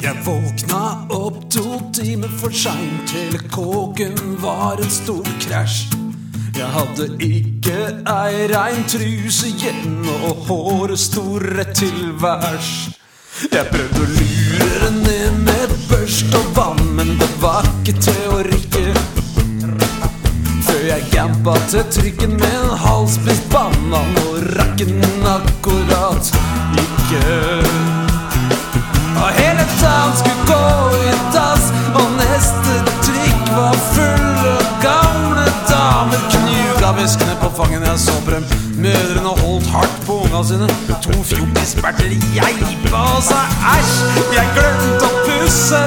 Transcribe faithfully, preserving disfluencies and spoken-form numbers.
Jeg våkna opp to timer for sent. Hele kåken var en stor krasj. Jeg hadde ikke ei rein truse igjen, og håret sto rett til værs. Jeg prøvde å lure det ned med børst og vann, men det var ikke til å rikke. Før jeg gampa til trykken med en halvspist banan, og rakk den akkurat ikke. Og hele dagen skulle gå i dass, og neste trykk var full av gamle damer. Knuga veskene på fangen, jeg så på dem. Mødrene holdt hardt på unga sine. To fjortisberter, jeg ba og sa æsj. Jeg glemte å pusse